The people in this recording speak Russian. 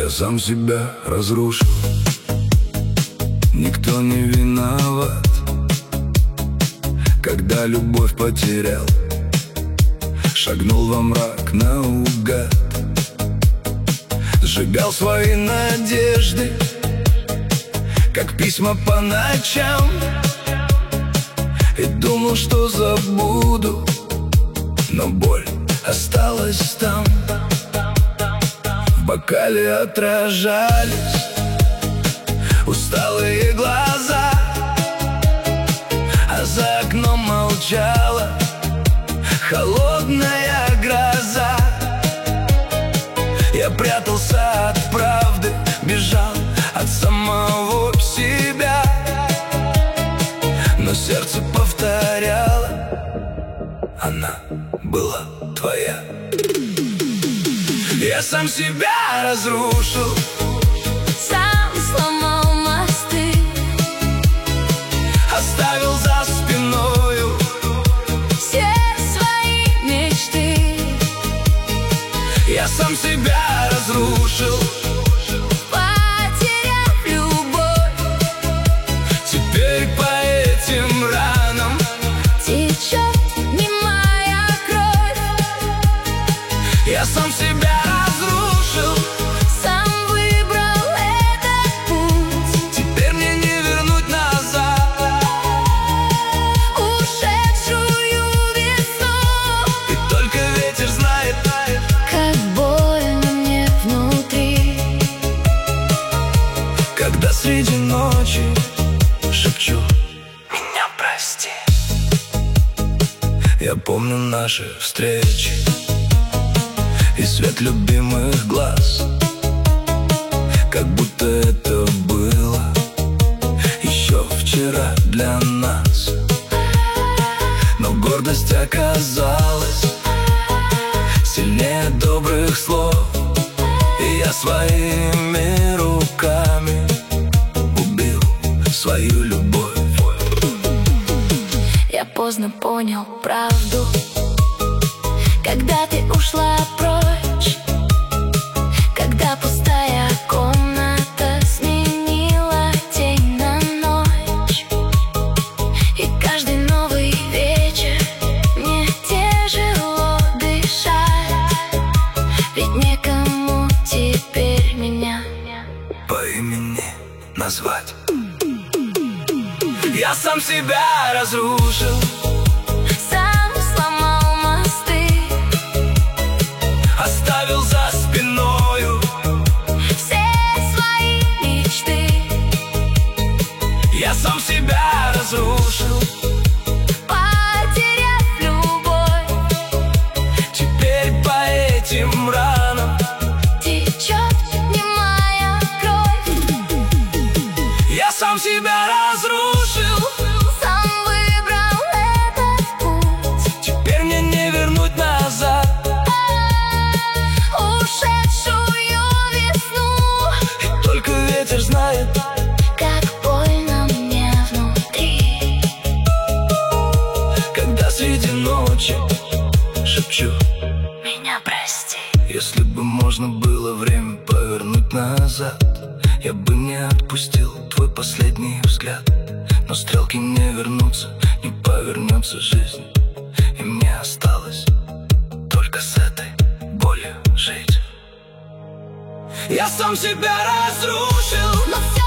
Я сам себя разрушил, никто не виноват. Когда любовь потерял, шагнул во мрак наугад. Сжигал свои надежды, как письма по ночам, и думал, что забуду, но боль осталась там. В бокале отражались усталые глаза, а за окном молчала холодная гроза. Я прятался от правды, бежал от самого себя, но сердце повторяло: она была твоя. Я сам себя разрушил, сам сломал мосты, оставил за спиною все свои мечты. Я сам себя разрушил, потеряв любовь. теперь по этим ранам Течет не моя кровь. я сам себя разрушил, Сам выбрал этот путь, теперь мне не вернуть назад ушедшую весну. и только ветер знает, Как больно мне внутри, когда среди ночи шепчу: меня прости. Я помню наши встречи и свет любимых глаз, как будто это было еще вчера для нас. Но гордость оказалась сильнее добрых слов, и я своими руками убил свою любовь. я поздно понял правду, когда ты ушла прочь, когда пустая комната сменила день на ночь, и каждый новый вечер мне тяжело дышать, ведь некому теперь меня По имени назвать. Я сам себя разрушил, сам сломал мосты, оставил за спиною все свои мечты. я сам себя разрушил, Потеряв любовь, теперь по этим ранам течет не моя кровь. я сам себя разрушил, Сам выбрал этот путь, теперь мне не вернуть назад ушедшую весну. и только ветер знает, Как больно мне внутри, когда среди ночи шепчу: меня прости. если бы можно было время повернуть назад, я бы не отпустил твой последний взгляд. Но стрелки не вернутся, не повернется жизнь, и мне осталось только с этой болью жить. Я сам себя разрушил, Но